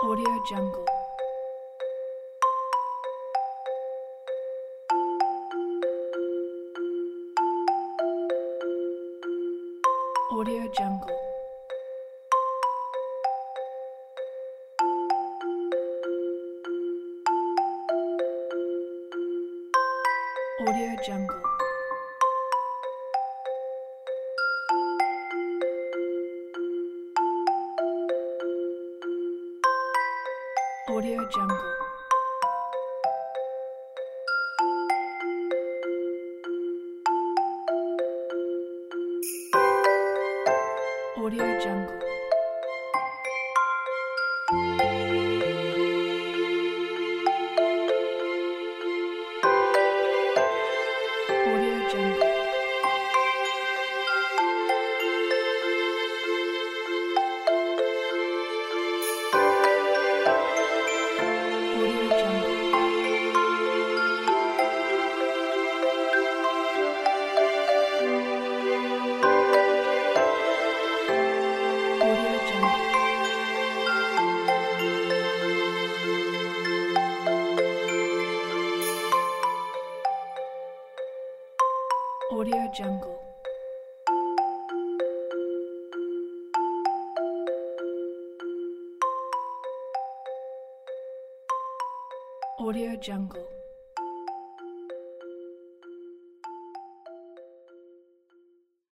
Audio Jungle. Audio Jungle. Audio Jungle. Audio Jungle. Audio Jungle. Audio Jungle. Audio Jungle. Audio Jungle. Audio Jungle. Audio Jungle.